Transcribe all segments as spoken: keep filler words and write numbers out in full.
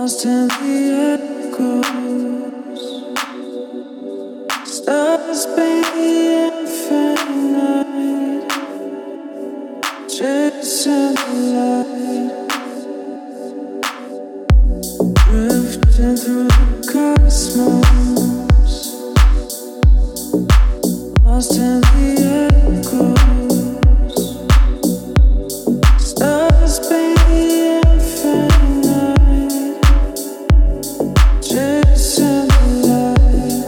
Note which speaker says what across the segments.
Speaker 1: lost in the echoes, stars paint the infinite, chasing the light, drifting through the cosmos, lost in the echoes, stars paint the infinite, chasing the light.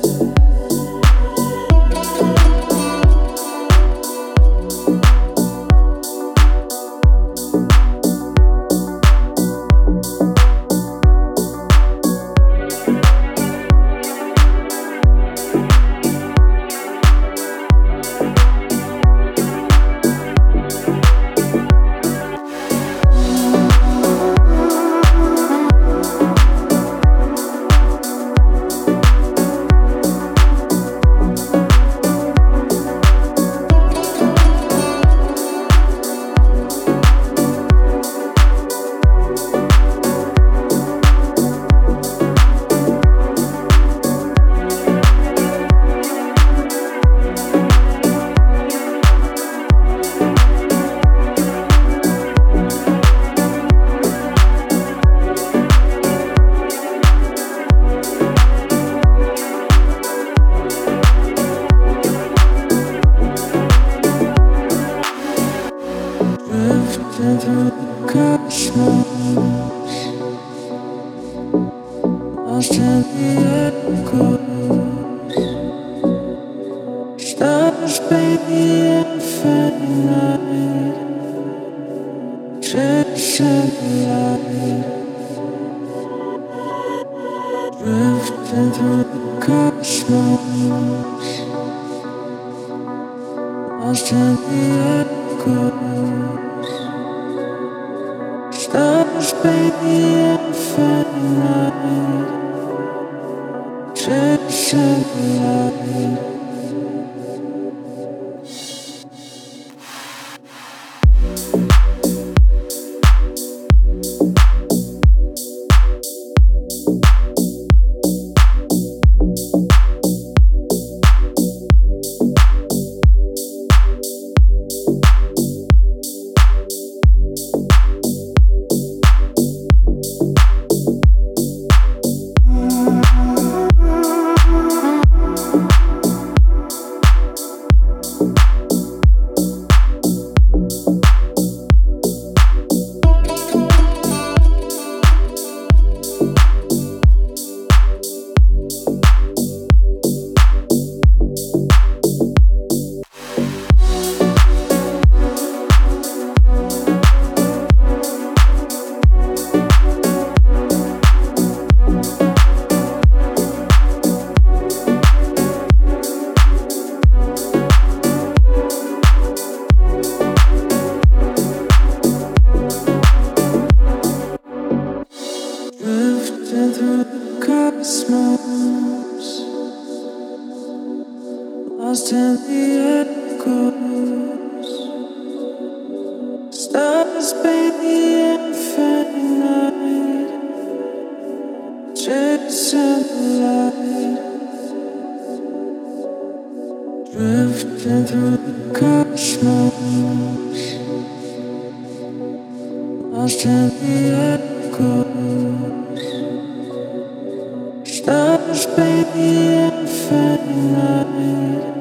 Speaker 1: Drifting through the cosmos, lost in the echoes, stars paint the infinite, chasing the light. Drifting through the cosmos, lost in the echoes, stars paint the infinite, chasing the light. Drifting through the cosmos, lost in the echoes, stars paint the infinite, chasing the light. Drifting through the cosmos, lost in the echoes, stars paint the infinite,